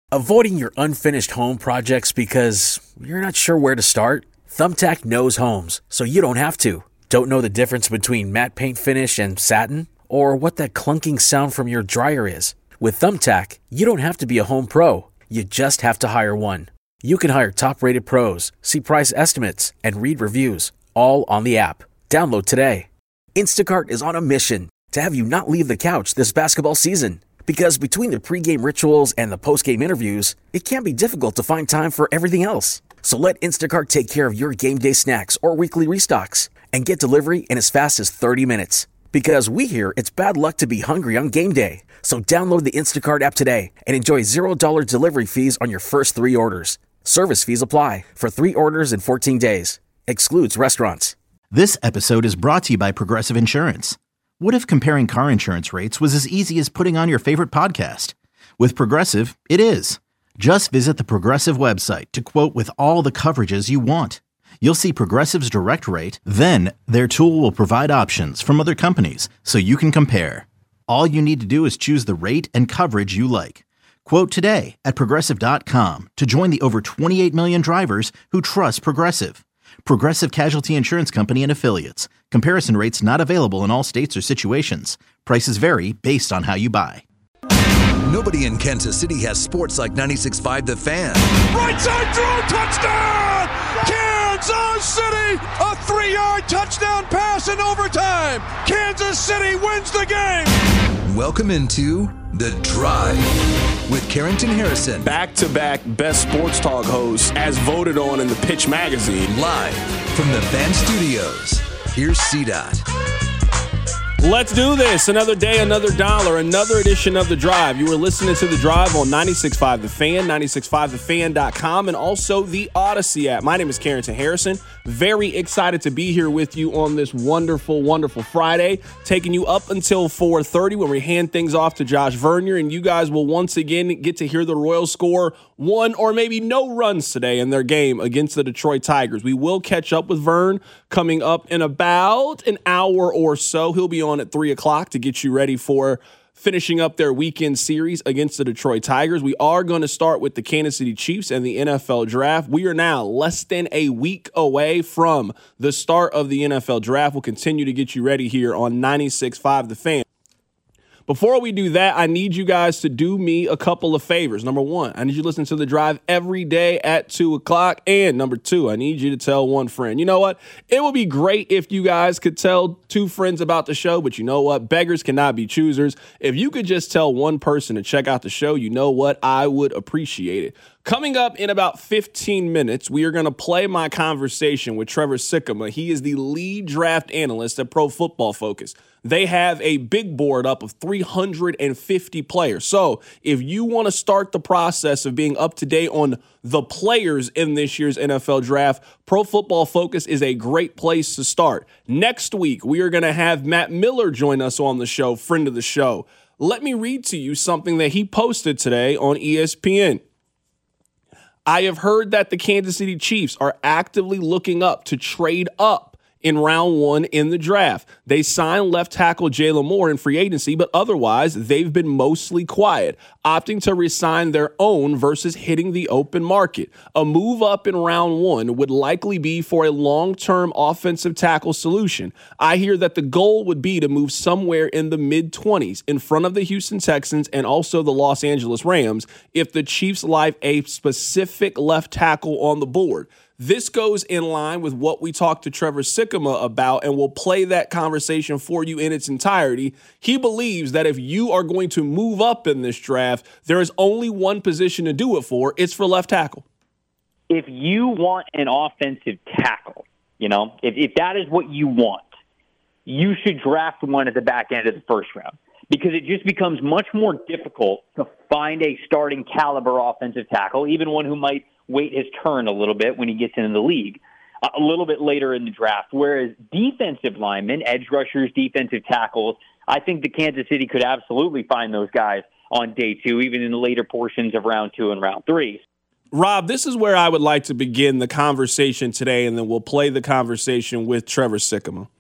Avoiding your unfinished home projects because you're not sure where to start? Thumbtack knows homes, so you don't have to. Don't know the difference between matte paint finish and satin? Or what that clunking sound from your dryer is? With Thumbtack, you don't have to be a home pro. You just have to hire one. You can hire top-rated pros, see price estimates, and read reviews, all on the app. Download today. Instacart is on a mission to have you not leave the couch this basketball season. Because between the pregame rituals and the postgame interviews, it can be difficult to find time for everything else. So let Instacart take care of your game day snacks or weekly restocks and get delivery in as fast as 30 minutes. Because we hear it's bad luck to be hungry on game day. So download the Instacart app today and enjoy $0 delivery fees on your first 3 orders. Service fees apply for 3 orders in 14 days. Excludes restaurants. This episode is brought to you by Progressive Insurance. What if comparing car insurance rates was as easy as putting on your favorite podcast? With Progressive, it is. Just visit the Progressive website to quote with all the coverages you want. You'll see Progressive's direct rate, then their tool will provide options from other companies so you can compare. All you need to do is choose the rate and coverage you like. Quote today at Progressive.com to join the over 28 million drivers who trust Progressive. Progressive Casualty Insurance Company and Affiliates. Comparison rates not available in all states or situations. Prices vary based on how you buy. Nobody in Kansas City has sports like 96.5 The Fan. Right side throw, touchdown! Kansas City! A 3-yard touchdown pass in overtime. Kansas City wins the game. Welcome into The Drive with Carrington Harrison. Back-to-back best sports talk hosts as voted on in the Pitch magazine. Live from the Fan Studios. Here's CDOT. Let's do this. Another day, another dollar, another edition of The Drive. You are listening to The Drive on 96.5 The Fan, 96.5thefan.com, and also the Odyssey app. My name is Carrington Harrison. Very excited to be here with you on this wonderful, wonderful Friday, taking you up until 4:30 when we hand things off to Josh Vernier, and you guys will once again get to hear the Royals score 1 or maybe no runs today in their game against the Detroit Tigers. We will catch up with Vern coming up in about an hour or so. He'll be on at 3 o'clock to get you ready for finishing up their weekend series against the Detroit Tigers. We are going to start with the Kansas City Chiefs and the NFL Draft. We are now less than a week away from the start of the NFL Draft. We'll continue to get you ready here on 96.5 The Fan. Before we do that, I need you guys to do me a couple of favors. Number one, I need you to listen to The Drive every day at 2 o'clock. And number two, I need you to tell one friend. You know what? It would be great if you guys could tell 2 friends about the show, but you know what? Beggars cannot be choosers. If you could just tell one person to check out the show, you know what? I would appreciate it. Coming up in about 15 minutes, we are going to play my conversation with Trevor Sikkema. He is the lead draft analyst at Pro Football Focus. They have a big board up of 350 players. So if you want to start the process of being up to date on the players in this year's NFL Draft, Pro Football Focus is a great place to start. Next week, we are going to have Matt Miller join us on the show, friend of the show. Let me read to you something that he posted today on ESPN. I have heard that the Kansas City Chiefs are actively looking up to trade up in round 1 in the draft. They signed left tackle Jalen Moore in free agency, but otherwise they've been mostly quiet, opting to re-sign their own versus hitting the open market. A move up in round 1 would likely be for a long-term offensive tackle solution. I hear that the goal would be to move somewhere in the mid-20s in front of the Houston Texans and also the Los Angeles Rams if the Chiefs like a specific left tackle on the board. This goes in line with what we talked to Trevor Sikkema about, and we'll play that conversation for you in its entirety. He believes that if you are going to move up in this draft, there is only one position to do it for. It's for left tackle. If you want an offensive tackle, if that is what you want, you should draft one at the back end of the first round because it just becomes much more difficult to find a starting caliber offensive tackle, even one who might wait his turn a little bit when he gets into the league a little bit later in the draft. Whereas defensive linemen, edge rushers, defensive tackles, I think the Kansas City could absolutely find those guys on day 2, even in the later portions of round 2 and round 3. Rob, this is where I would like to begin the conversation today, and then we'll play the conversation with Trevor Sikkema.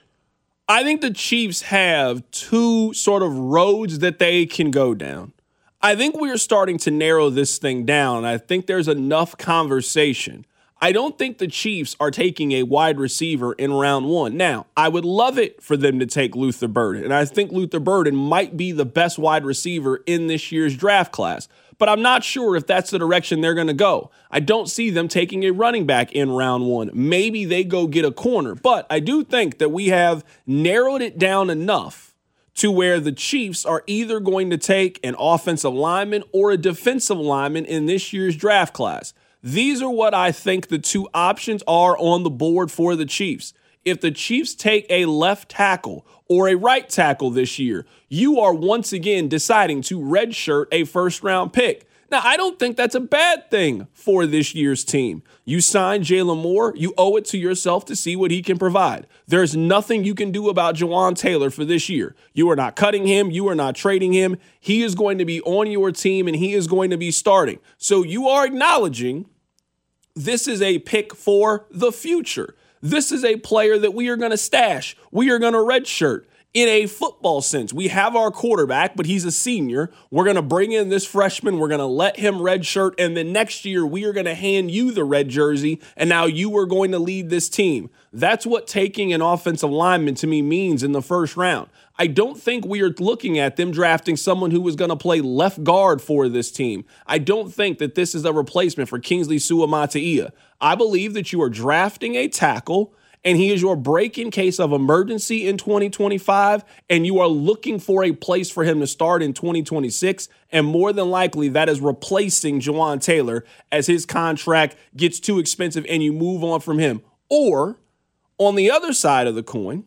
I think the Chiefs have 2 sort of roads that they can go down. I think we are starting to narrow this thing down. I think there's enough conversation. I don't think the Chiefs are taking a wide receiver in round one. Now, I would love it for them to take Luther Burden, and I think Luther Burden might be the best wide receiver in this year's draft class, but I'm not sure if that's the direction they're going to go. I don't see them taking a running back in round one. Maybe they go get a corner, but I do think that we have narrowed it down enough to where the Chiefs are either going to take an offensive lineman or a defensive lineman in this year's draft class. These are what I think the two options are on the board for the Chiefs. If the Chiefs take a left tackle or a right tackle this year, you are once again deciding to redshirt a first-round pick. Now, I don't think that's a bad thing for this year's team. You signed Jalen Moore. You owe it to yourself to see what he can provide. There's nothing you can do about Jawaan Taylor for this year. You are not cutting him. You are not trading him. He is going to be on your team, and he is going to be starting. So you are acknowledging this is a pick for the future. This is a player that we are going to stash. We are going to redshirt. In a football sense, we have our quarterback, but he's a senior. We're going to bring in this freshman. We're going to let him redshirt. And then next year, we are going to hand you the red jersey. And now you are going to lead this team. That's what taking an offensive lineman to me means in the first round. I don't think we are looking at them drafting someone who is going to play left guard for this team. I don't think that this is a replacement for Kingsley Suamataia. I believe that you are drafting a tackle, and he is your break in case of emergency in 2025, and you are looking for a place for him to start in 2026, and more than likely that is replacing Jawaan Taylor as his contract gets too expensive and you move on from him. Or, on the other side of the coin,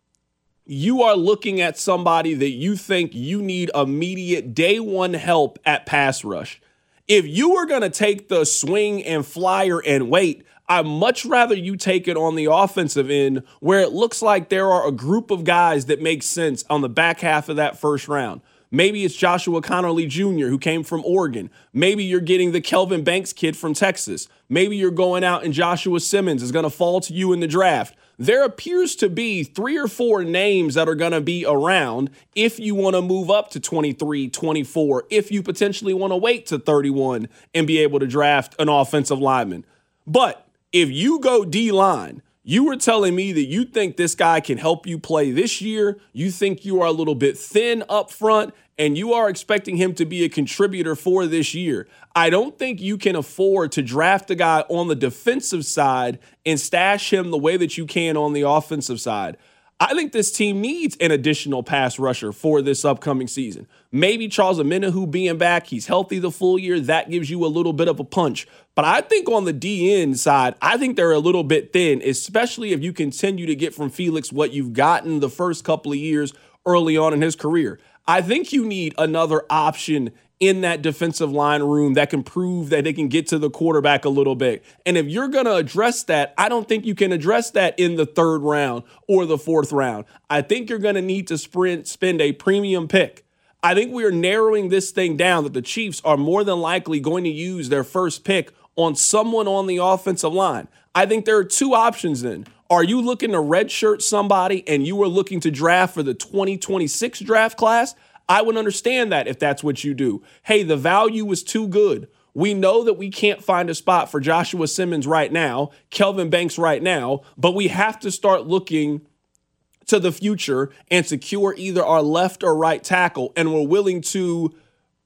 you are looking at somebody that you think you need immediate day one help at pass rush. If you are going to take the swing and flyer and wait, I'd much rather you take it on the offensive end where it looks like there are a group of guys that make sense on the back half of that first round. Maybe it's Joshua Connerly Jr., who came from Oregon. Maybe you're getting the Kelvin Banks kid from Texas. Maybe you're going out and Joshua Simmons is going to fall to you in the draft. There appears to be 3 or 4 names that are going to be around if you want to move up to 23, 24, if you potentially want to wait to 31 and be able to draft an offensive lineman. But if you go D-line, you were telling me that you think this guy can help you play this year. You think you are a little bit thin up front, and you are expecting him to be a contributor for this year. I don't think you can afford to draft a guy on the defensive side and stash him the way that you can on the offensive side. I think this team needs an additional pass rusher for this upcoming season. Maybe Charles Omenihu being back, he's healthy the full year, that gives you a little bit of a punch. But I think on the DN side, I think they're a little bit thin, especially if you continue to get from Felix what you've gotten the first couple of years early on in his career. I think you need another option in that defensive line room that can prove that they can get to the quarterback a little bit. And if you're going to address that, I don't think you can address that in the 3rd round or the 4th round. I think you're going to need to spend a premium pick. I think we are narrowing this thing down that the Chiefs are more than likely going to use their first pick on someone on the offensive line. I think there are 2 options then. Are you looking to redshirt somebody and you are looking to draft for the 2026 draft class? I would understand that if that's what you do. Hey, the value is too good. We know that we can't find a spot for Joshua Simmons right now, Kelvin Banks right now, but we have to start looking to the future and secure either our left or right tackle, and we're willing to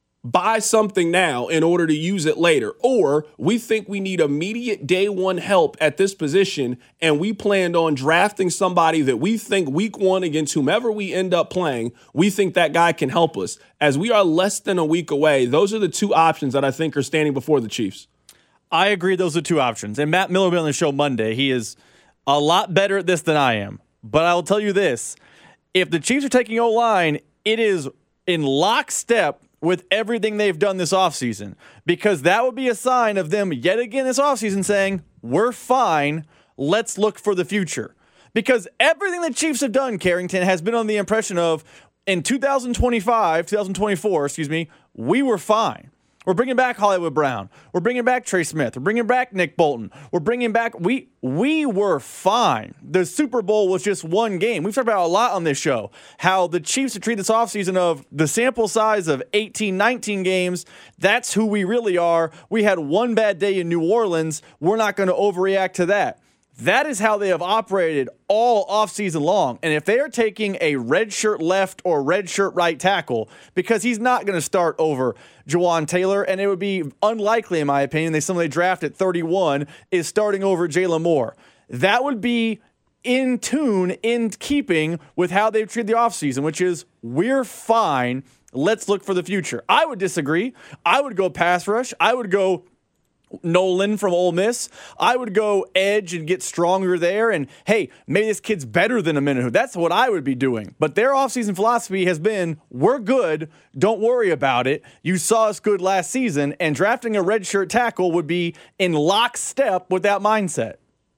buy something now in order to use it later. Or we think we need immediate day one help at this position, and we planned on drafting somebody that we think week 1 against whomever we end up playing, we think that guy can help us. As we are less than a week away, those are the 2 options that I think are standing before the Chiefs. I agree those are 2 options. And Matt Miller will be on the show Monday. He is a lot better at this than I am. But I will tell you this. If the Chiefs are taking O-line, it is in lockstep with everything they've done this offseason, because that would be a sign of them yet again this offseason saying, we're fine, let's look for the future. Because everything the Chiefs have done, Carrington, has been on the impression of in 2024, we were fine. We're bringing back Hollywood Brown. We're bringing back Trey Smith. We're bringing back Nick Bolton. We're bringing back – we were fine. The Super Bowl was just one game. We've talked about a lot on this show how the Chiefs have treated this offseason of the sample size of 18, 19 games. That's who we really are. We had one bad day in New Orleans. We're not going to overreact to that. That is how they have operated all offseason long. And if they are taking a redshirt left or redshirt right tackle, because he's not going to start over Jawan Taylor, and it would be unlikely, in my opinion, somebody drafted at 31 is starting over Jalen Moore. That would be in keeping with how they've treated the offseason, which is we're fine. Let's look for the future. I would disagree. I would go pass rush. I would go Nolan from Ole Miss. I would go edge and get stronger there. And, hey, maybe this kid's better than Omenihu. That's what I would be doing. But their offseason philosophy has been, we're good. Don't worry about it. You saw us good last season. And drafting a redshirt tackle would be in lockstep with that mindset.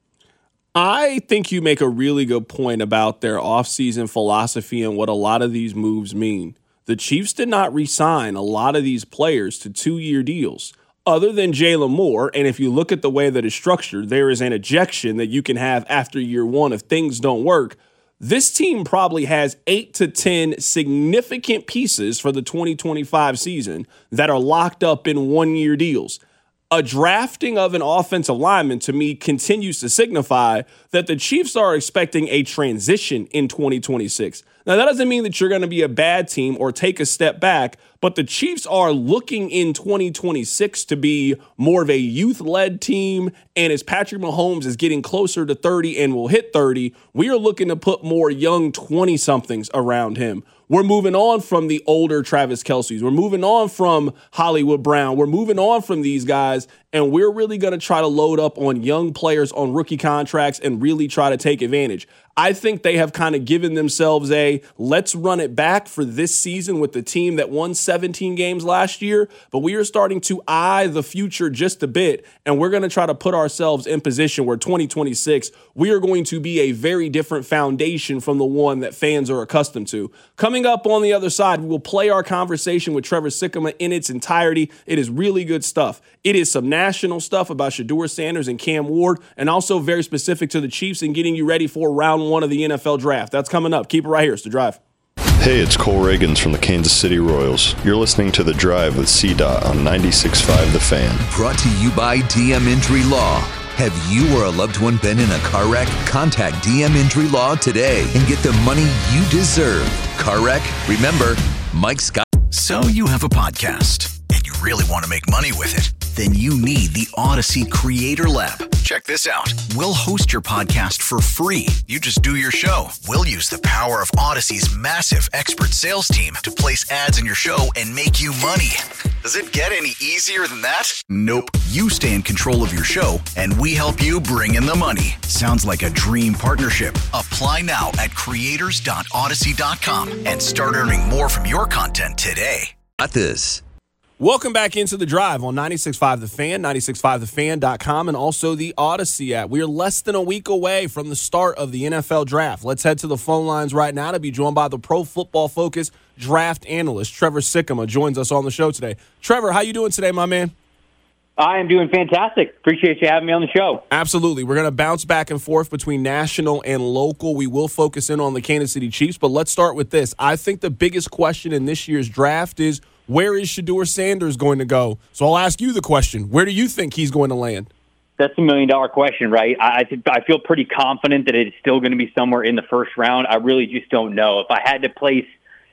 I think you make a really good point about their offseason philosophy and what a lot of these moves mean. The Chiefs did not re-sign a lot of these players to 2-year deals. Other than Jalen Moore, and if you look at the way that it's structured, there is an ejection that you can have after year one if things don't work. This team probably has 8 to 10 significant pieces for the 2025 season that are locked up in 1-year deals. A drafting of an offensive lineman, to me, continues to signify that the Chiefs are expecting a transition in 2026. Now, that doesn't mean that you're going to be a bad team or take a step back, but the Chiefs are looking in 2026 to be more of a youth-led team, and as Patrick Mahomes is getting closer to 30 and will hit 30, we are looking to put more young 20-somethings around him. We're moving on from the older Travis Kelce's. We're moving on from Hollywood Brown. We're moving on from these guys, and we're really going to try to load up on young players on rookie contracts and really try to take advantage. I think they have kind of given themselves a let's run it back for this season with the team that won 17 games last year, but we are starting to eye the future just a bit, and we're going to try to put ourselves in position where 2026, we are going to be a very different foundation from the one that fans are accustomed to. Coming up on the other side, we will play our conversation with Trevor Sikkema in its entirety. It is really good stuff. It is some national stuff about Shedeur Sanders and Cam Ward, and also very specific to the Chiefs and getting you ready for round one of the NFL draft. That's coming up. Keep it right here. It's The Drive. Hey, it's Cole Reagans from the Kansas City Royals. You're listening to The Drive with CDOT on 96.5 The Fan. Brought to you by DM Injury Law. Have you or a loved one been in a car wreck? Contact DM Injury Law today and get the money you deserve. Car wreck? Remember, Mike Scott. So you have a podcast and you really want to make money with it. Then you need the Odyssey Creator Lab. Check this out. We'll host your podcast for free. You just do your show. We'll use the power of Odyssey's massive expert sales team to place ads in your show and make you money. Does it get any easier than that? Nope. You stay in control of your show, and we help you bring in the money. Sounds like a dream partnership. Apply now at creators.odyssey.com and start earning more from your content today. Got this. Welcome back into The Drive on 96.5 The Fan, 96.5thefan.com, and also the Odyssey app. We are less than a week away from the start of the NFL Draft. Let's head to the phone lines right now to be joined by the Pro Football Focus draft analyst, Trevor Sikkema, joins us on the show today. Trevor, how you doing today, my man? I am doing fantastic. Appreciate you having me on the show. Absolutely. We're going to bounce back and forth between national and local. We will focus in on the Kansas City Chiefs, but let's start with this. I think the biggest question in this year's draft is, where is Shedeur Sanders going to go? So I'll ask you the question. Where do you think he's going to land? That's $1 million question, right? I feel pretty confident that it's still going to be somewhere in the first round. I really just don't know. If I had to place,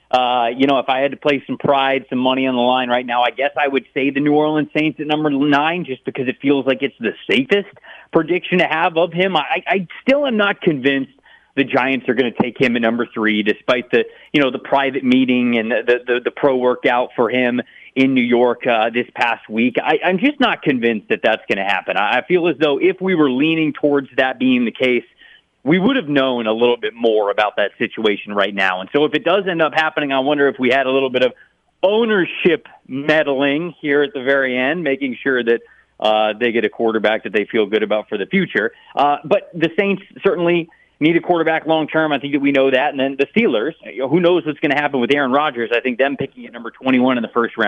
some pride, some money on the line right now, I guess I would say the New Orleans Saints at number 9, just because it feels like it's the safest prediction to have of him. I still am not convinced the Giants are going to take him at number 3, despite the private meeting and the pro workout for him in New York this past week. I'm just not convinced that that's going to happen. I feel as though if we were leaning towards that being the case, we would have known a little bit more about that situation right now. And so if it does end up happening, I wonder if we had a little bit of ownership meddling here at the very end, making sure that they get a quarterback that they feel good about for the future. But the Saints certainly need a quarterback long-term. I think that we know that. And then the Steelers, who knows what's going to happen with Aaron Rodgers. I think them picking at number 21 in the first round,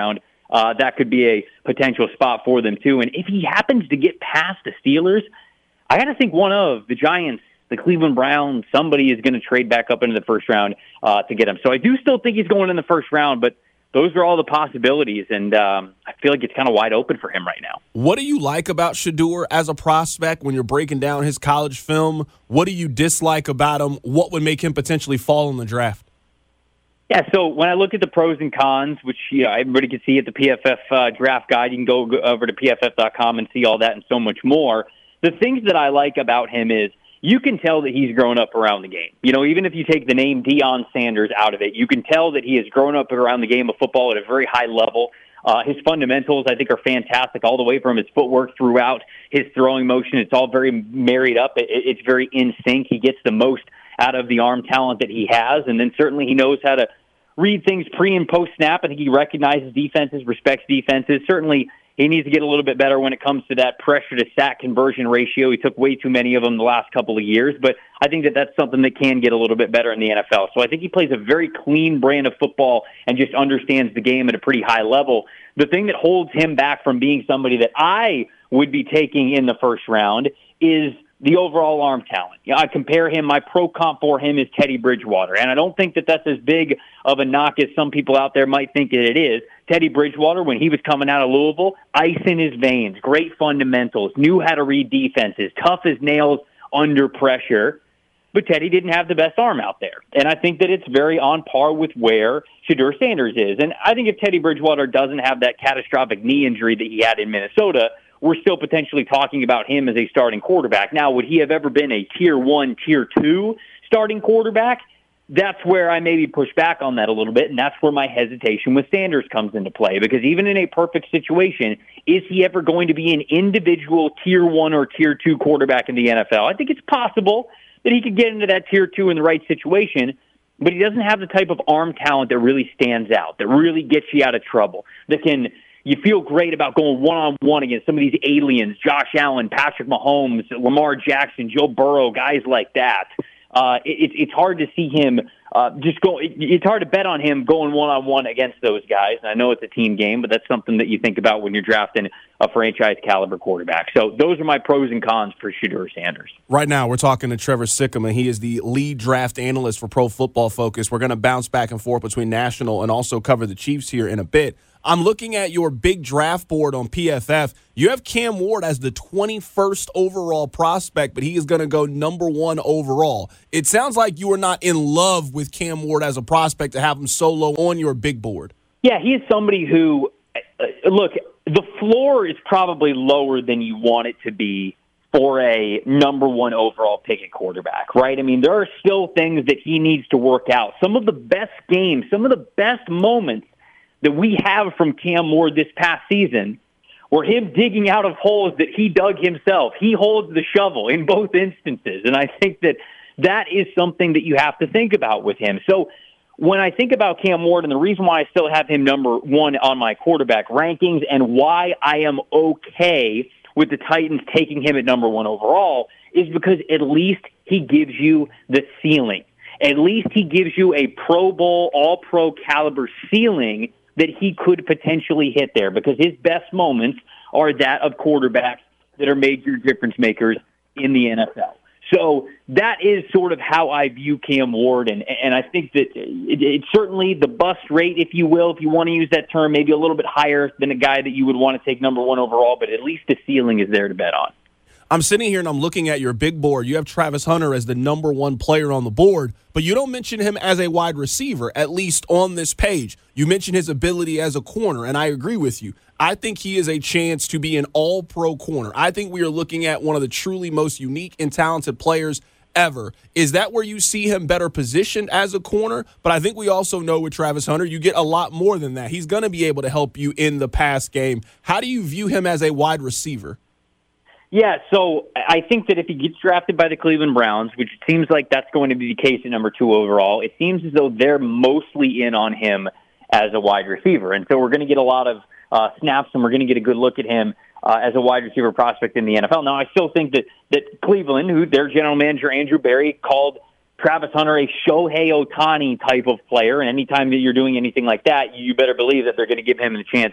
that could be a potential spot for them too. And if he happens to get past the Steelers, I got to think one of the Giants, the Cleveland Browns, somebody is going to trade back up into the first round to get him. So I do still think he's going in the first round, but those are all the possibilities, and I feel like it's kind of wide open for him right now. What do you like about Shedeur as a prospect when you're breaking down his college film? What do you dislike about him? What would make him potentially fall in the draft? Yeah, so when I look at the pros and cons, which everybody can see at the PFF draft guide, you can go over to pff.com and see all that and so much more. The things that I like about him is you can tell that he's grown up around the game. Even if you take the name Deion Sanders out of it, you can tell that he has grown up around the game of football at a very high level. His fundamentals, I think, are fantastic all the way from his footwork throughout his throwing motion. It's all very married up. It's very in sync. He gets the most out of the arm talent that he has, and then certainly he knows how to read things pre- and post-snap. I think he recognizes defenses, respects defenses. Certainly he needs to get a little bit better when it comes to that pressure-to-sack conversion ratio. He took way too many of them the last couple of years, but I think that that's something that can get a little bit better in the NFL. So I think he plays a very clean brand of football and just understands the game at a pretty high level. The thing that holds him back from being somebody that I would be taking in the first round is the overall arm talent. I compare him, my pro comp for him is Teddy Bridgewater, and I don't think that that's as big of a knock as some people out there might think that it is. Teddy Bridgewater, when he was coming out of Louisville, ice in his veins, great fundamentals, knew how to read defenses, tough as nails under pressure, but Teddy didn't have the best arm out there. And I think that it's very on par with where Shedeur Sanders is. And I think if Teddy Bridgewater doesn't have that catastrophic knee injury that he had in Minnesota, we're still potentially talking about him as a starting quarterback. Now, would he have ever been a tier 1, tier 2 starting quarterback? That's where I maybe push back on that a little bit, and that's where my hesitation with Sanders comes into play. Because even in a perfect situation, is he ever going to be an individual tier 1 or tier 2 quarterback in the NFL? I think it's possible that he could get into that tier 2 in the right situation, but he doesn't have the type of arm talent that really stands out, that really gets you out of trouble, that can... You feel great about going one-on-one against some of these aliens, Josh Allen, Patrick Mahomes, Lamar Jackson, Joe Burrow, guys like that. It's hard to see him it's hard to bet on him going one-on-one against those guys. And I know it's a team game, but that's something that you think about when you're drafting a franchise-caliber quarterback. So those are my pros and cons for Shedeur Sanders. Right now, we're talking to Trevor Sikkema. He is the lead draft analyst for Pro Football Focus. We're going to bounce back and forth between national and also cover the Chiefs here in a bit. I'm looking at your big draft board on PFF. You have Cam Ward as the 21st overall prospect, but he is going to go number 1 overall. It sounds like you are not in love with Cam Ward as a prospect to have him solo on your big board. Yeah, he is somebody who, look, the floor is probably lower than you want it to be for a number 1 overall pick at quarterback, right? I mean, there are still things that he needs to work out. Some of the best games, some of the best moments that we have from Cam Ward this past season were him digging out of holes that he dug himself. He holds the shovel in both instances, and I think that that is something that you have to think about with him. So when I think about Cam Ward, and the reason why I still have him number 1 on my quarterback rankings and why I am okay with the Titans taking him at number 1 overall is because at least he gives you the ceiling. At least he gives you a Pro Bowl, all-pro caliber ceiling that he could potentially hit there, because his best moments are that of quarterbacks that are major difference makers in the NFL. So that is sort of how I view Cam Ward, and I think that it's certainly the bust rate, if you will, if you want to use that term, maybe a little bit higher than a guy that you would want to take number 1 overall, but at least the ceiling is there to bet on. I'm sitting here and I'm looking at your big board. You have Travis Hunter as the number 1 player on the board, but you don't mention him as a wide receiver, at least on this page. You mention his ability as a corner, and I agree with you. I think he is a chance to be an all-pro corner. I think we are looking at one of the truly most unique and talented players ever. Is that where you see him better positioned as a corner? But I think we also know with Travis Hunter, you get a lot more than that. He's going to be able to help you in the pass game. How do you view him as a wide receiver? Yeah, so I think that if he gets drafted by the Cleveland Browns, which seems like that's going to be the case at number 2 overall, it seems as though they're mostly in on him as a wide receiver. And so we're going to get a lot of snaps, and we're going to get a good look at him as a wide receiver prospect in the NFL. Now, I still think that Cleveland, who their general manager, Andrew Berry, called Travis Hunter a Shohei Ohtani type of player, and anytime that you're doing anything like that, you better believe that they're going to give him the chance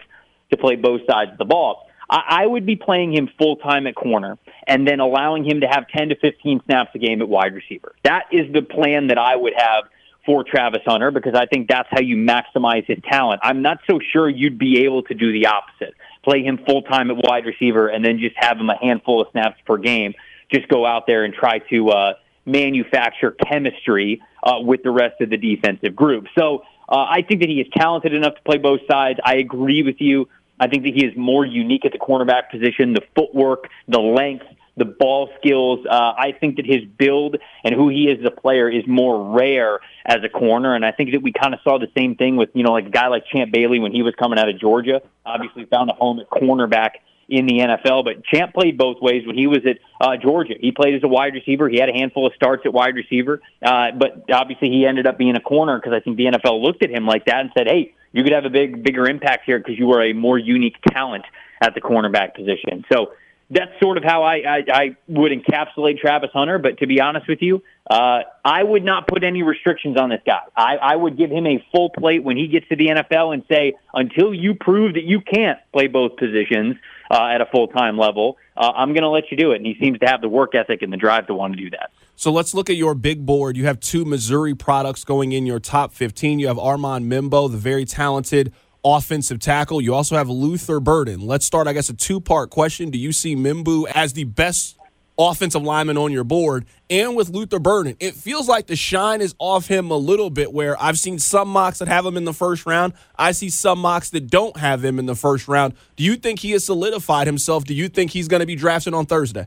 to play both sides of the ball. I would be playing him full-time at corner and then allowing him to have 10 to 15 snaps a game at wide receiver. That is the plan that I would have for Travis Hunter, because I think that's how you maximize his talent. I'm not so sure you'd be able to do the opposite. Play him full-time at wide receiver and then just have him a handful of snaps per game. Just go out there and try to manufacture chemistry with the rest of the defensive group. So I think that he is talented enough to play both sides. I agree with you. I think that he is more unique at the cornerback position, the footwork, the length, the ball skills. I think that his build and who he is as a player is more rare as a corner. And I think that we kind of saw the same thing with, like a guy like Champ Bailey when he was coming out of Georgia, obviously found a home at cornerback in the NFL. But Champ played both ways when he was at Georgia. He played as a wide receiver. He had a handful of starts at wide receiver. But obviously he ended up being a corner because I think the NFL looked at him like that and said, hey, you could have a bigger impact here because you are a more unique talent at the cornerback position. So that's sort of how I would encapsulate Travis Hunter. But to be honest with you, I would not put any restrictions on this guy. I would give him a full plate when he gets to the NFL and say, until you prove that you can't play both positions at a full-time level, I'm going to let you do it. And he seems to have the work ethic and the drive to want to do that. So let's look at your big board. You have 2 Missouri products going in your top 15. You have Armand Membo, the very talented offensive tackle. You also have Luther Burden. Let's start, I guess, a 2-part question. Do you see Membo as the best offensive lineman on your board? And with Luther Burden, it feels like the shine is off him a little bit, where I've seen some mocks that have him in the first round. I see some mocks that don't have him in the first round. Do you think he has solidified himself? Do you think he's going to be drafted on Thursday?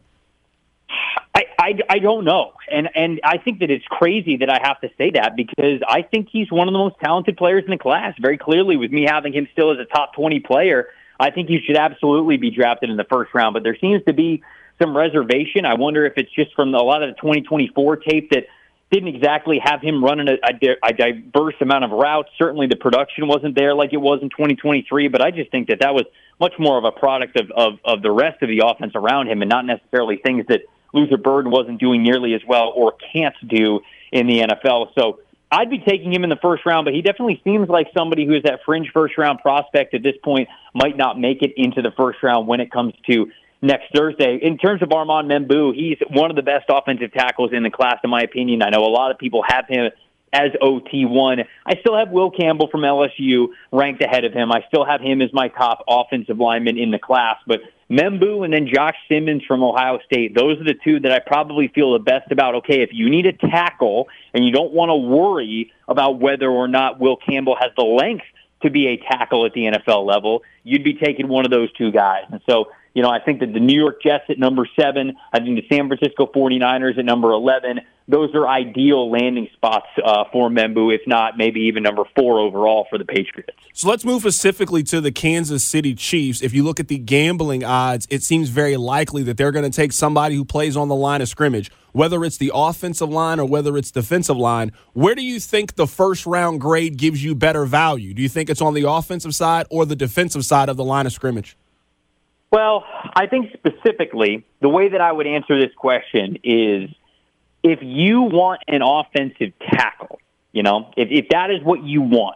I don't know. And I think that it's crazy that I have to say that, because I think he's one of the most talented players in the class. Very clearly, with me having him still as a top 20 player, I think he should absolutely be drafted in the first round. But there seems to be some reservation. I wonder if it's just from a lot of the 2024 tape that didn't exactly have him running a diverse amount of routes. Certainly the production wasn't there like it was in 2023, but I just think that was much more of a product of the rest of the offense around him and not necessarily things that Luther Burden wasn't doing nearly as well or can't do in the NFL. So I'd be taking him in the first round, but he definitely seems like somebody who is that fringe first-round prospect at this point, might not make it into the first round when it comes to next Thursday. In terms of Armand Membo, he's one of the best offensive tackles in the class, in my opinion. I know a lot of people have him as OT1. I still have Will Campbell from LSU ranked ahead of him. I still have him as my top offensive lineman in the class, but Membo and then Josh Simmons from Ohio State, those are the 2 that I probably feel the best about. Okay, if you need a tackle and you don't want to worry about whether or not Will Campbell has the length to be a tackle at the NFL level, you'd be taking one of those 2 guys. And so, I think that the New York Jets at number 7, I think the San Francisco 49ers at number 11, those are ideal landing spots for Membo, if not maybe even number 4 overall for the Patriots. So let's move specifically to the Kansas City Chiefs. If you look at the gambling odds, it seems very likely that they're going to take somebody who plays on the line of scrimmage, whether it's the offensive line or whether it's defensive line. Where do you think the first-round grade gives you better value? Do you think it's on the offensive side or the defensive side of the line of scrimmage? Well, I think specifically, the way that I would answer this question is, if you want an offensive tackle, if that is what you want,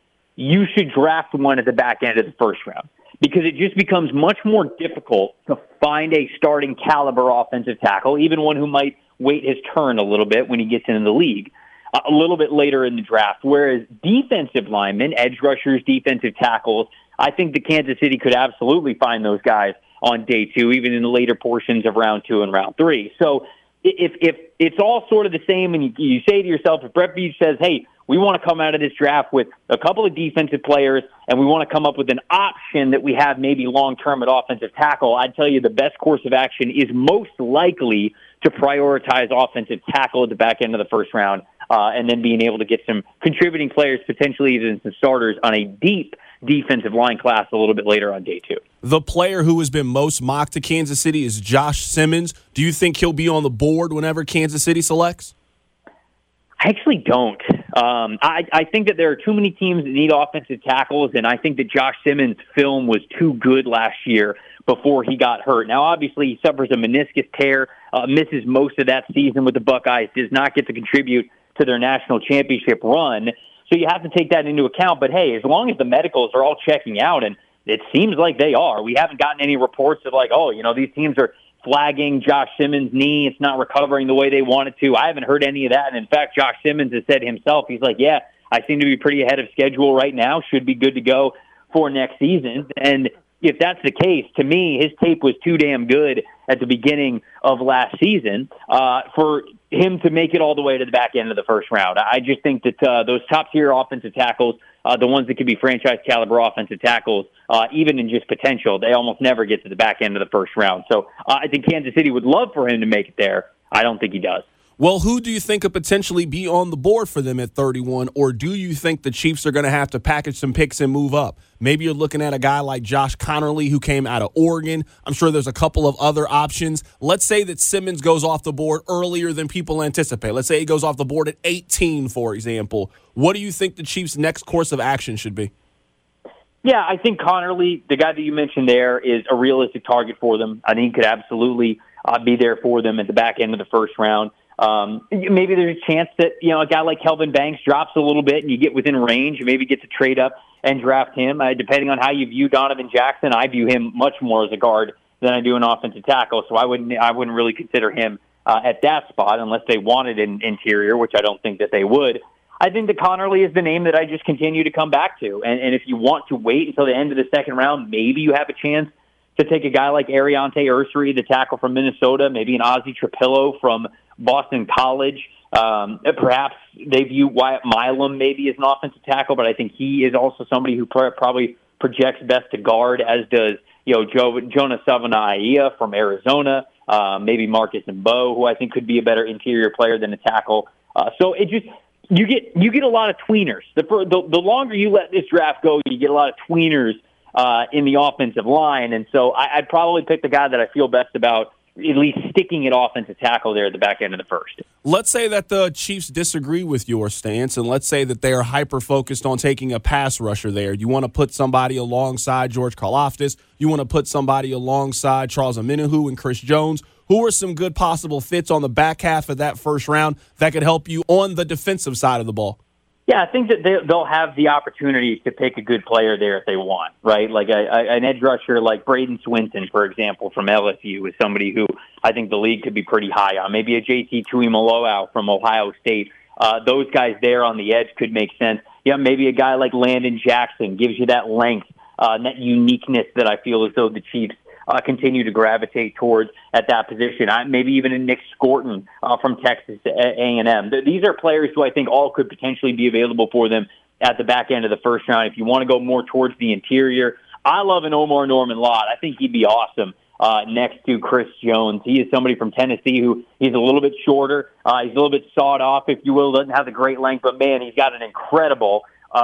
you should draft one at the back end of the first round, because it just becomes much more difficult to find a starting caliber offensive tackle, even one who might wait his turn a little bit when he gets into the league a little bit later in the draft. Whereas defensive linemen, edge rushers, defensive tackles, I think the Kansas City could absolutely find those guys on day 2, even in the later portions of round 2 and round 3. So if it's all sort of the same, and you say to yourself, if Brett Veach says, hey, we want to come out of this draft with a couple of defensive players, and we want to come up with an option that we have maybe long-term at offensive tackle, I'd tell you the best course of action is most likely to prioritize offensive tackle at the back end of the first round, and then being able to get some contributing players, potentially even some starters, on a deep defensive line class a little bit later on day 2. The player who has been most mocked to Kansas City is Josh Simmons. Do you think he'll be on the board whenever Kansas City selects? I actually don't. I think that there are too many teams that need offensive tackles, and I think that Josh Simmons' film was too good last year before he got hurt. Now, obviously, he suffers a meniscus tear, misses most of that season with the Buckeyes, does not get to contribute to their national championship run. So you have to take that into account. But, hey, as long as the medicals are all checking out and it seems like they are. We haven't gotten any reports of like, oh, these teams are flagging Josh Simmons' knee. It's not recovering the way they want it to. I haven't heard any of that. And in fact, Josh Simmons has said himself, he's like, yeah, I seem to be pretty ahead of schedule right now. Should be good to go for next season. And if that's the case, to me, his tape was too damn good at the beginning of last season for him to make it all the way to the back end of the first round. I just think that those top-tier offensive tackles, the ones that could be franchise-caliber offensive tackles, even in just potential, they almost never get to the back end of the first round. So I think Kansas City would love for him to make it there. I don't think he does. Well, who do you think could potentially be on the board for them at 31, or do you think the Chiefs are going to have to package some picks and move up? Maybe you're looking at a guy like Josh Connerly who came out of Oregon. I'm sure there's a couple of other options. Let's say that Simmons goes off the board earlier than people anticipate. Let's say he goes off the board at 18, for example. What do you think the Chiefs' next course of action should be? Yeah, I think Connerly, the guy that you mentioned there, is a realistic target for them. I think he could absolutely be there for them at the back end of the first round. Maybe there's a chance that, a guy like Kelvin Banks drops a little bit and you get within range. You maybe get to trade up and draft him. Depending on how you view Donovan Jackson, I view him much more as a guard than I do an offensive tackle. So I wouldn't really consider him at that spot unless they wanted an interior, which I don't think that they would. I think that Connerly is the name that I just continue to come back to. And if you want to wait until the end of the second round, maybe you have a chance to take a guy like Ariante Ursary, the tackle from Minnesota, maybe an Ozzie Trapillo from Boston College. Perhaps they view Wyatt Milam maybe as an offensive tackle, but I think he is also somebody who probably projects best to guard, as does Jonah Savana-Aia from Arizona, maybe Marcus Mbow, who I think could be a better interior player than a tackle. So it just you get a lot of tweeners. The longer you let this draft go, you get a lot of tweeners in the offensive line, and so I'd probably pick the guy that I feel best about, at least sticking at offensive tackle there at the back end of the first. Let's say that the Chiefs disagree with your stance, and let's say that they are hyper-focused on taking a pass rusher there. You want to put somebody alongside George Karlaftis. You want to put somebody alongside Charles Omenihu and Chris Jones. Who are some good possible fits on the back half of that first round that could help you on the defensive side of the ball? Yeah, I think that they'll have the opportunity to pick a good player there if they want, right? Like an edge rusher like Braden Swinton, for example, from LSU is somebody who I think the league could be pretty high on. Maybe a JT Tuimoloau from Ohio State. Those guys there on the edge could make sense. Yeah, maybe a guy like Landon Jackson gives you that length and that uniqueness that I feel as though the Chiefs continue to gravitate towards at that position. Maybe even a Nick Scorton from Texas A&M. These are players who I think all could potentially be available for them at the back end of the first round. If you want to go more towards the interior, I love an Omar Norman-Lott. I think he'd be awesome next to Chris Jones. He is somebody from Tennessee who he's a little bit shorter. He's a little bit sawed off, if you will. Doesn't have the great length, but man, he's got an incredible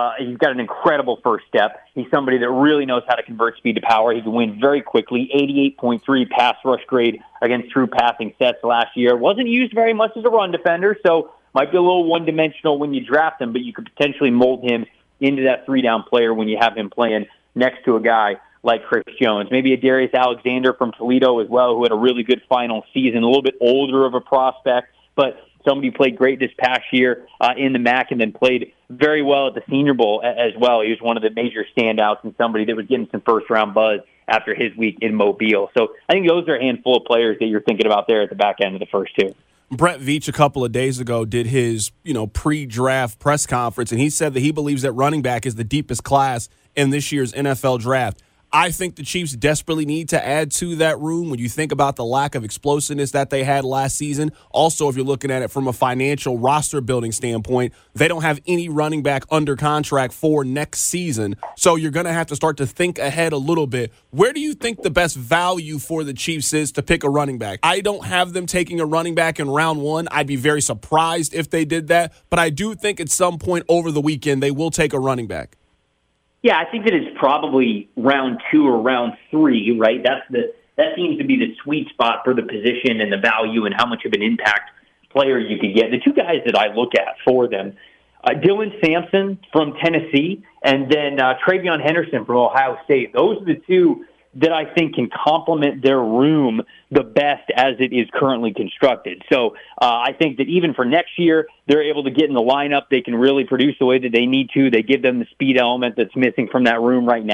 first step. He's somebody that really knows how to convert speed to power. He can win very quickly. 88.3 pass rush grade against true passing sets last year. Wasn't used very much as a run defender, so might be a little one-dimensional when you draft him, but you could potentially mold him into that three-down player when you have him playing next to a guy like Chris Jones. Maybe a Darius Alexander from Toledo as well, who had a really good final season, a little bit older of a prospect, but somebody who played great this past year in the MAC and then played very well at the Senior Bowl as well. He was one of the major standouts and somebody that was getting some first-round buzz after his week in Mobile. So I think those are a handful of players that you're thinking about there at the back end of the first two. Brett Veach a couple of days ago did his pre-draft press conference, and he said that he believes that running back is the deepest class in this year's NFL draft. I think the Chiefs desperately need to add to that room when you think about the lack of explosiveness that they had last season. Also, if you're looking at it from a financial roster building standpoint, they don't have any running back under contract for next season. So you're going to have to start to think ahead a little bit. Where do you think the best value for the Chiefs is to pick a running back? I don't have them taking a running back in round one. I'd be very surprised if they did that. But I do think at some point over the weekend they will take a running back. Yeah, I think that it's probably round 2 or round 3, right? That seems to be the sweet spot for the position and the value and how much of an impact player you could get. The two guys that I look at for them, Dylan Sampson from Tennessee and then Travion Henderson from Ohio State. Those are the two that I think can complement their room the best as it is currently constructed. So I think that even for next year, they're able to get in the lineup. They can really produce the way that they need to. They give them the speed element that's missing from that room right now.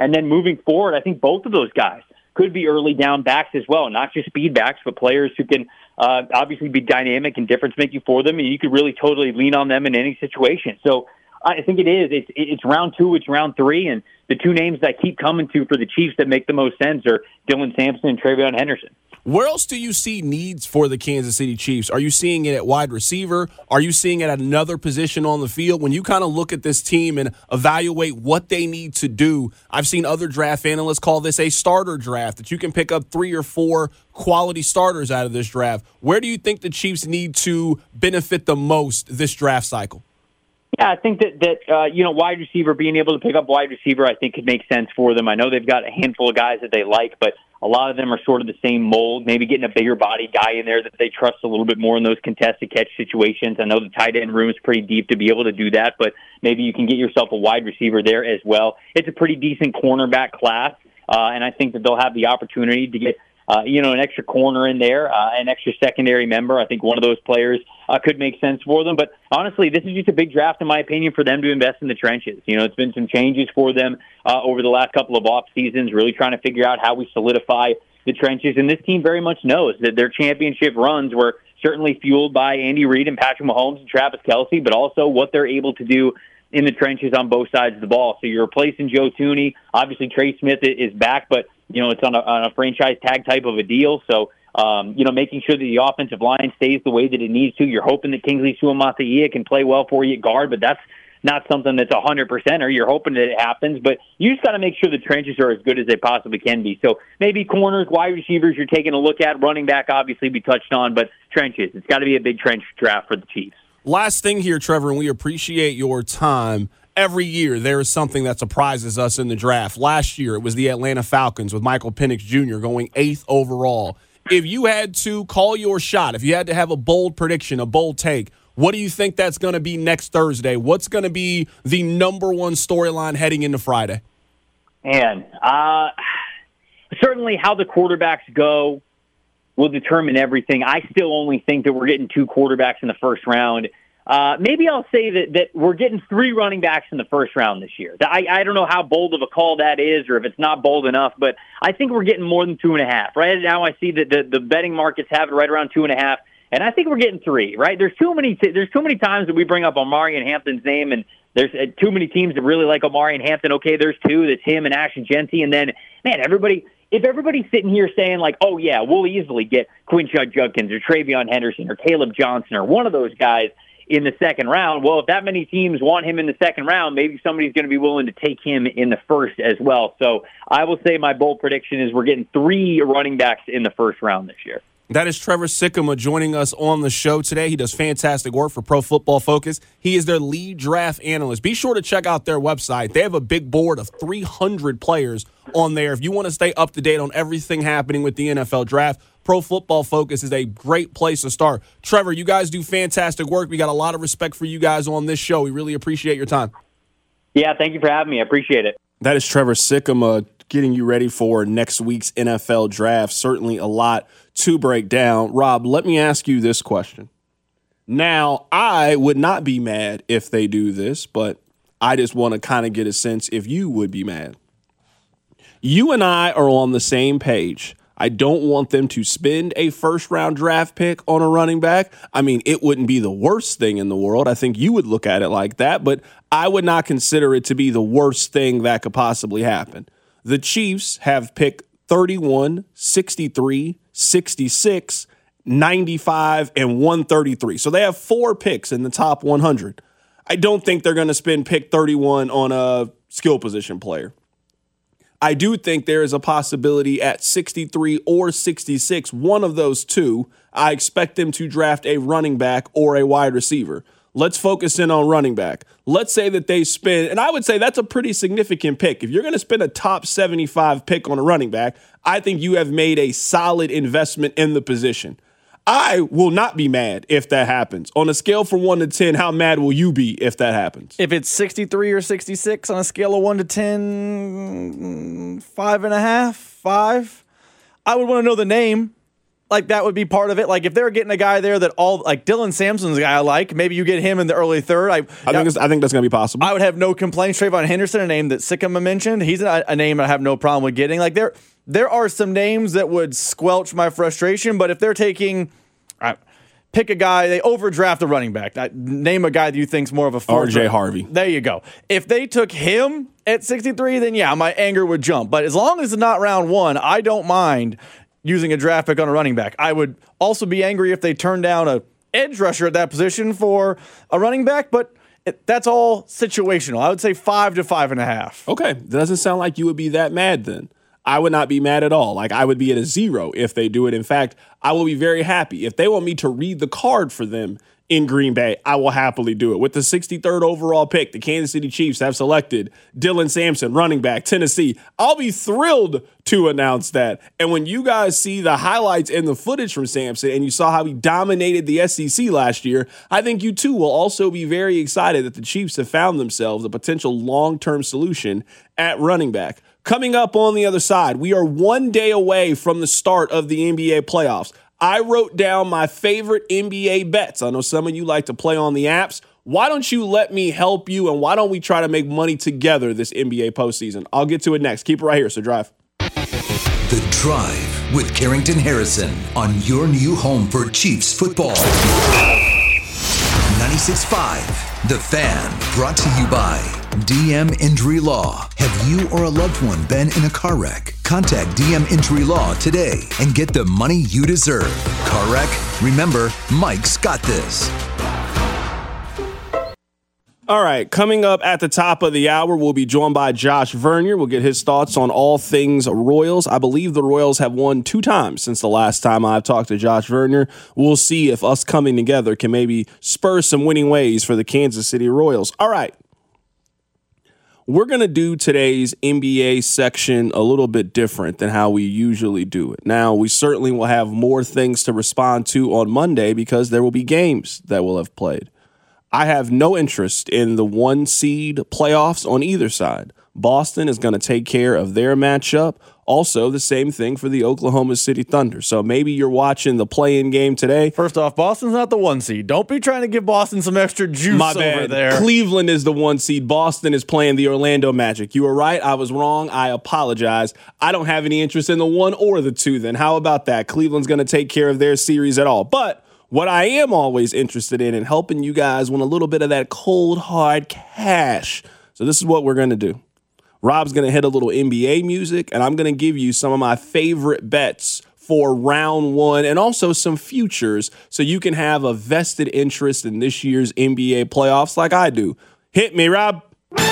And then moving forward, I think both of those guys could be early down backs as well, not just speed backs, but players who can obviously be dynamic and difference making for them, and you could really totally lean on them in any situation. So I think it's round 2, it's round 3, and the two names that I keep coming to for the Chiefs that make the most sense are Dylan Sampson and TreVeyon Henderson. Where else do you see needs for the Kansas City Chiefs? Are you seeing it at wide receiver? Are you seeing it at another position on the field? When you kind of look at this team and evaluate what they need to do, I've seen other draft analysts call this a starter draft, that you can pick up 3 or 4 quality starters out of this draft. Where do you think the Chiefs need to benefit the most this draft cycle? Yeah, I think that wide receiver, being able to pick up wide receiver, I think could make sense for them. I know they've got a handful of guys that they like, but a lot of them are sort of the same mold, maybe getting a bigger body guy in there that they trust a little bit more in those contested catch situations. I know the tight end room is pretty deep to be able to do that, but maybe you can get yourself a wide receiver there as well. It's a pretty decent cornerback class, and I think that they'll have the opportunity to get an extra corner in there, an extra secondary member. I think one of those players could make sense for them. But honestly, this is just a big draft, in my opinion, for them to invest in the trenches. It's been some changes for them over the last couple of off seasons, really trying to figure out how we solidify the trenches. And this team very much knows that their championship runs were certainly fueled by Andy Reid and Patrick Mahomes and Travis Kelce, but also what they're able to do in the trenches on both sides of the ball. So you're replacing Joe Thuney. Obviously, Trey Smith is back, but it's on a franchise tag type of a deal. So, making sure that the offensive line stays the way that it needs to. You're hoping that Kingsley Suamataia can play well for you at guard, but that's not something that's 100%, or you're hoping that it happens. But you just got to make sure the trenches are as good as they possibly can be. So maybe corners, wide receivers you're taking a look at. Running back, obviously, we touched on, but trenches. It's got to be a big trench draft for the Chiefs. Last thing here, Trevor, and we appreciate your time. Every year there is something that surprises us in the draft. Last year it was the Atlanta Falcons with Michael Penix Jr. going 8th overall. If you had to call your shot, if you had to have a bold prediction, a bold take, what do you think that's going to be next Thursday? What's going to be the number one storyline heading into Friday? Man, certainly how the quarterbacks go will determine everything. I still only think that we're getting 2 quarterbacks in the first round. Maybe I'll say that we're getting 3 running backs in the first round this year. I don't know how bold of a call that is, or if it's not bold enough, but I think we're getting more than 2.5. Right now I see that the betting markets have it right around 2.5, and I think we're getting 3, right? There's too many times that we bring up Omarion Hampton's name, and there's too many teams that really like Omarion Hampton. Okay, there's 2. That's him and Ashton Jeanty, and then, man, if everybody's sitting here saying, like, oh, yeah, we'll easily get Quinshon Judkins or TreVeyon Henderson or Caleb Johnson or one of those guys in the second round, well, if that many teams want him in the second round, maybe somebody's going to be willing to take him in the first as well. So I will say my bold prediction is we're getting 3 running backs in the first round this year. That is Trevor Sikkema joining us on the show today. He does fantastic work for Pro Football Focus. He is their lead draft analyst. Be sure to check out their website. They have a big board of 300 players on there. If you want to stay up to date on everything happening with the NFL draft, Pro Football Focus is a great place to start. Trevor, you guys do fantastic work. We got a lot of respect for you guys on this show. We really appreciate your time. Yeah, thank you for having me. I appreciate it. That is Trevor Sikkema getting you ready for next week's NFL draft. Certainly a lot to break down. Rob, let me ask you this question. Now, I would not be mad if they do this, but I just want to kind of get a sense if you would be mad. You and I are on the same page. I don't want them to spend a first-round draft pick on a running back. I mean, it wouldn't be the worst thing in the world. I think you would look at it like that, but I would not consider it to be the worst thing that could possibly happen. The Chiefs have picked 31, 63, 66, 95, and 133. So they have 4 picks in the top 100. I don't think they're going to spend pick 31 on a skill position player. I do think there is a possibility at 63 or 66, one of those 2, I expect them to draft a running back or a wide receiver. Let's focus in on running back. Let's say that they spend, and I would say that's a pretty significant pick. If you're going to spend a top 75 pick on a running back, I think you have made a solid investment in the position. I will not be mad if that happens. On a scale from 1 to 10, how mad will you be if that happens? If it's 63 or 66 on a scale of 1 to 10, 5.5, 5, I would want to know the name like that would be part of it. Like if they're getting a guy there that like Dylan Sampson's a guy I like, maybe you get him in the early third. I think that's going to be possible. I would have no complaints. Trayvon Henderson, a name that Sikkema mentioned, he's a name I have no problem with getting. Like there are some names that would squelch my frustration, but if they're taking, pick a guy, they overdraft a running back. Name a guy that you think's more of a RJ Harvey. There you go. If they took him at 63, then yeah, my anger would jump. But as long as it's not round one, I don't mind using a draft pick on a running back. I would also be angry if they turned down a edge rusher at that position for a running back, but that's all situational. I would say 5 to 5.5. Okay. That doesn't sound like you would be that mad then. I would not be mad at all. Like I would be at a 0 if they do it. In fact, I will be very happy. If they want me to read the card for them in Green Bay, I will happily do it. With the 63rd overall pick, the Kansas City Chiefs have selected Dylan Sampson, running back, Tennessee. I'll be thrilled to announce that. And when you guys see the highlights and the footage from Sampson and you saw how he dominated the SEC last year, I think you too will also be very excited that the Chiefs have found themselves a potential long-term solution at running back. Coming up on the other side, we are 1 day away from the start of the NBA playoffs. I wrote down my favorite NBA bets. I know some of you like to play on the apps. Why don't you let me help you, and why don't we try to make money together this NBA postseason? I'll get to it next. Keep it right here, so Drive. The Drive with Carrington Harrison on your new home for Chiefs football. 96.5, The Fan, brought to you by DM Injury Law. Have you or a loved one been in a car wreck? Contact DM Injury Law today and get the money you deserve. Car wreck? Remember, Mike's got this. All right, coming up at the top of the hour, we'll be joined by Josh Vernier. We'll get his thoughts on all things Royals. I believe the Royals have won 2 times since the last time I've talked to Josh Vernier. We'll see if us coming together can maybe spur some winning ways for the Kansas City Royals. All right. We're going to do today's NBA section a little bit different than how we usually do it. Now, we certainly will have more things to respond to on Monday because there will be games that will have played. I have no interest in the 1 seed playoffs on either side. Boston is going to take care of their matchup. Also, the same thing for the Oklahoma City Thunder. So maybe you're watching the play-in game today. First off, Boston's not the 1 seed. Don't be trying to give Boston some extra juice over there. Cleveland is the 1 seed. Boston is playing the Orlando Magic. You were right. I was wrong. I apologize. I don't have any interest in the 1 or the 2 then. How about that? Cleveland's going to take care of their series at all. But what I am always interested in helping you guys win a little bit of that cold, hard cash. So this is what we're going to do. Rob's going to hit a little NBA music, and I'm going to give you some of my favorite bets for round 1 and also some futures so you can have a vested interest in this year's NBA playoffs like I do. Hit me, Rob.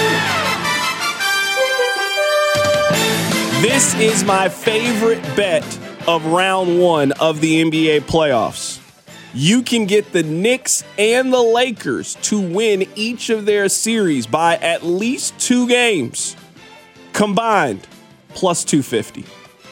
This is my favorite bet of round 1 of the NBA playoffs. You can get the Knicks and the Lakers to win each of their series by at least 2 games. Combined, plus 250.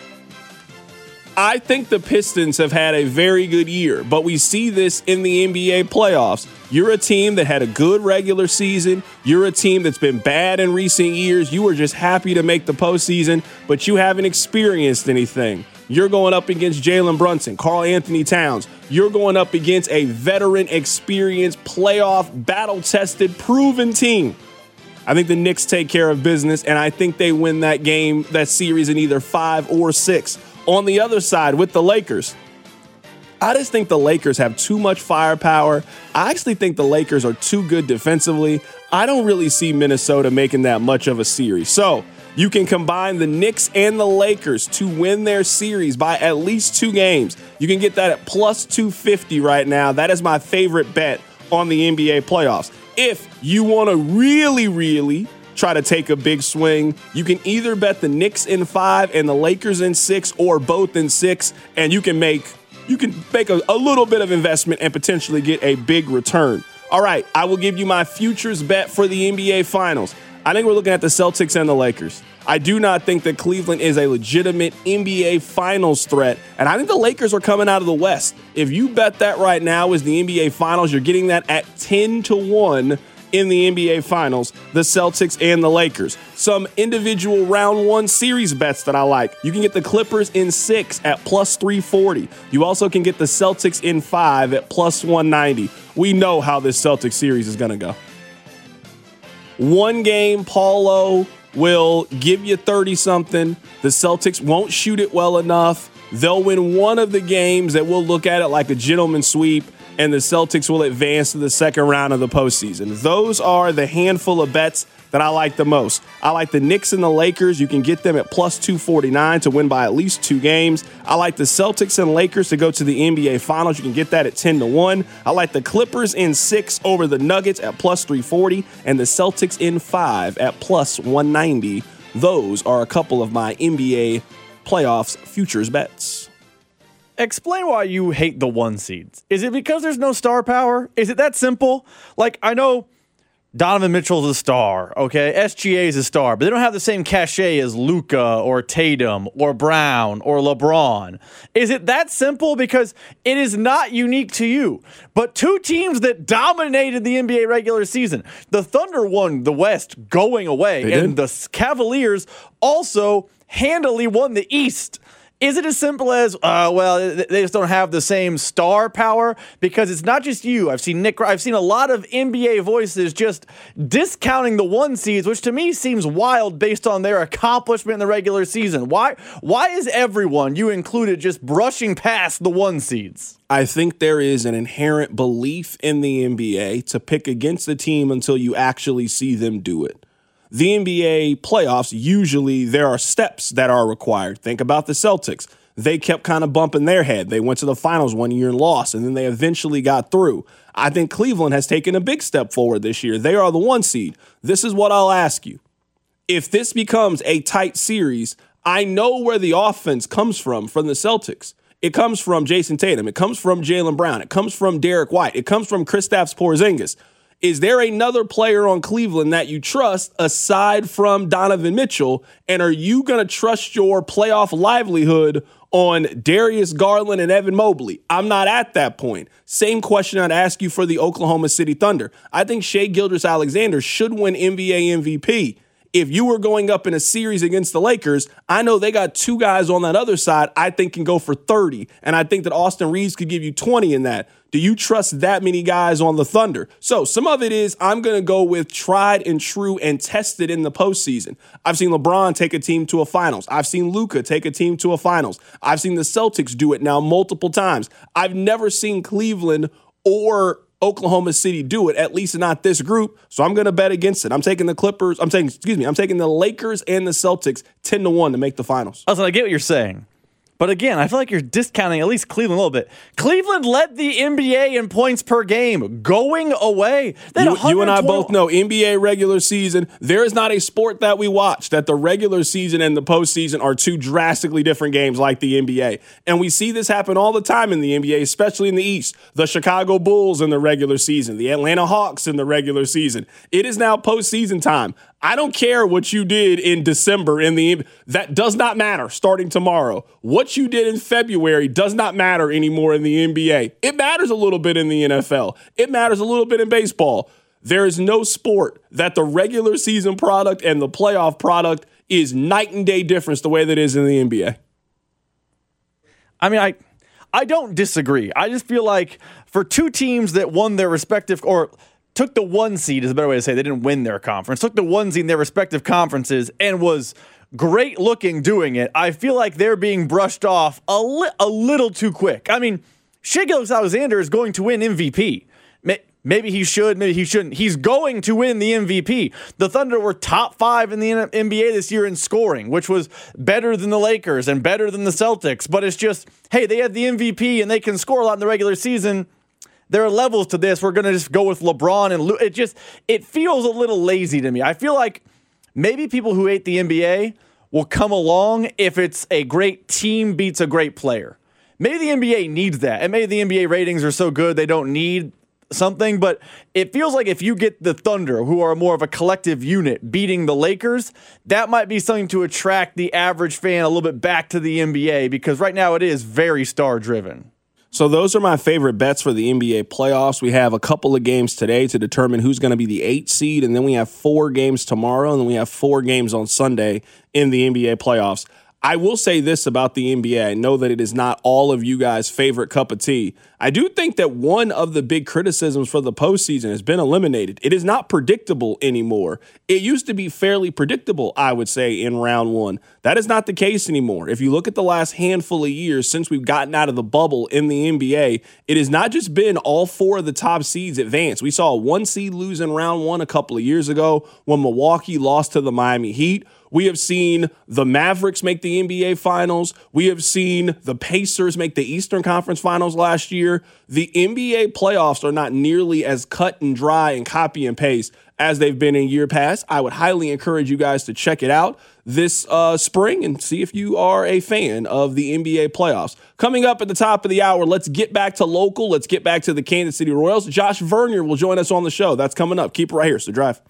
I think the Pistons have had a very good year, but we see this in the NBA playoffs. You're a team that had a good regular season. You're a team that's been bad in recent years. You were just happy to make the postseason, but you haven't experienced anything. You're going up against Jalen Brunson, Karl Anthony Towns. You're going up against a veteran, experienced, playoff, battle-tested, proven team. I think the Knicks take care of business, and I think they win that game, that series in either 5 or 6. On the other side, with the Lakers, I just think the Lakers have too much firepower. I actually think the Lakers are too good defensively. I don't really see Minnesota making that much of a series. So you can combine the Knicks and the Lakers to win their series by at least 2 games. You can get that at plus 250 right now. That is my favorite bet on the NBA playoffs. If you want to really try to take a big swing, you can either bet the Knicks in 5 and the Lakers in 6 or both in 6, and you can make a little bit of investment and potentially get a big return. All right, I will give you my futures bet for the NBA Finals. I think we're looking at the Celtics and the Lakers. I do not think that Cleveland is a legitimate NBA Finals threat, and I think the Lakers are coming out of the West. If you bet that right now is the NBA Finals, you're getting that at 10-1, in the NBA Finals, the Celtics and the Lakers. Some individual round one series bets that I like. You can get the Clippers in 6 at plus 340. You also can get the Celtics in 5 at plus 190. We know how this Celtics series is going to go. One game, Paulo will give you 30-something. The Celtics won't shoot it well enough. They'll win one of the games that we'll look at it like a gentleman's sweep, and the Celtics will advance to the second round of the postseason. Those are the handful of bets that I like the most. I like the Knicks and the Lakers. You can get them at plus 249 to win by at least 2 games. I like the Celtics and Lakers to go to the NBA Finals. You can get that at 10-1. I like the Clippers in 6 over the Nuggets at plus 340 and the Celtics in 5 at plus 190. Those are a couple of my NBA playoffs futures bets. Explain why you hate the 1 seeds. Is it because there's no star power? Is it that simple? Like, I know Donovan Mitchell's a star, okay? SGA is a star, but they don't have the same cachet as Luka or Tatum or Brown or LeBron. Is it that simple? Because it is not unique to you. But 2 teams that dominated the NBA regular season. The Thunder won the West going away, and the Cavaliers also handily won the East. Is it as simple as, they just don't have the same star power? Because it's not just you. I've seen a lot of NBA voices just discounting the 1 seeds, which to me seems wild based on their accomplishment in the regular season. Why is everyone, you included, just brushing past the 1 seeds? I think there is an inherent belief in the NBA to pick against the team until you actually see them do it. The NBA playoffs, usually there are steps that are required. Think about the Celtics. They kept kind of bumping their head. They went to the finals one year and lost, and then they eventually got through. I think Cleveland has taken a big step forward this year. They are the 1 seed. This is what I'll ask you. If this becomes a tight series, I know where the offense comes from the Celtics. It comes from Jason Tatum. It comes from Jaylen Brown. It comes from Derek White. It comes from Kristaps Porzingis. Is there another player on Cleveland that you trust aside from Donovan Mitchell? And are you going to trust your playoff livelihood on Darius Garland and Evan Mobley? I'm not at that point. Same question I'd ask you for the Oklahoma City Thunder. I think Shai Gilgeous-Alexander should win NBA MVP. If you were going up in a series against the Lakers, I know they got 2 guys on that other side I think can go for 30, and I think that Austin Reeves could give you 20 in that. Do you trust that many guys on the Thunder? So some of it is I'm going to go with tried and true and tested in the postseason. I've seen LeBron take a team to a finals. I've seen Luka take a team to a finals. I've seen the Celtics do it now multiple times. I've never seen Cleveland or Oklahoma City do it, at least not this group. So I'm going to bet against it. I'm taking the Lakers and the Celtics 10-1 to make the finals. Listen, I get what you're saying. But again, I feel like you're discounting at least Cleveland a little bit. Cleveland led the NBA in points per game going away. You and I both know NBA regular season, there is not a sport that we watch that the regular season and the postseason are 2 drastically different games like the NBA. And we see this happen all the time in the NBA, especially in the East. The Chicago Bulls in the regular season, the Atlanta Hawks in the regular season. It is now postseason time. I don't care what you did in December that does not matter starting tomorrow. What you did in February does not matter anymore in the NBA. It matters a little bit in the NFL. It matters a little bit in baseball. There is no sport that the regular season product and the playoff product is night and day difference the way that it is in the NBA. I mean, I don't disagree. I just feel like for 2 teams that won their respective or took the 1 seed is a better way to say it. They didn't win their conference, took the 1 seed in their respective conferences and was great looking doing it. I feel like they're being brushed off a little too quick. I mean, Shai Gilgeous-Alexander is going to win MVP. Maybe he should, maybe he shouldn't. He's going to win the MVP. The Thunder were top 5 in the NBA this year in scoring, which was better than the Lakers and better than the Celtics. But it's just, hey, they had the MVP and they can score a lot in the regular season. There are levels to this. We're going to just go with LeBron and it feels a little lazy to me. I feel like maybe people who hate the NBA will come along if it's a great team beats a great player. Maybe the NBA needs that. And maybe the NBA ratings are so good they don't need something. But it feels like if you get the Thunder, who are more of a collective unit, beating the Lakers, that might be something to attract the average fan a little bit back to the NBA because right now it is very star-driven. So those are my favorite bets for the NBA playoffs. We have a couple of games today to determine who's going to be the 8th seed, and then we have 4 games tomorrow, and then we have 4 games on Sunday in the NBA playoffs. I will say this about the NBA. I know that it is not all of you guys' favorite cup of tea. I do think that one of the big criticisms for the postseason has been eliminated. It is not predictable anymore. It used to be fairly predictable, I would say, in round 1. That is not the case anymore. If you look at the last handful of years since we've gotten out of the bubble in the NBA, it has not just been all 4 of the top seeds advance. We saw a 1 seed lose in round 1 a couple of years ago when Milwaukee lost to the Miami Heat. We have seen the Mavericks make the NBA Finals. We have seen the Pacers make the Eastern Conference Finals last year. The NBA playoffs are not nearly as cut and dry and copy and paste as they've been in year past. I would highly encourage you guys to check it out this spring and see if you are a fan of the NBA playoffs. Coming up at the top of the hour, let's get back to local. Let's get back to the Kansas City Royals. Josh Vernier will join us on the show. That's coming up. Keep it right here. So Drive.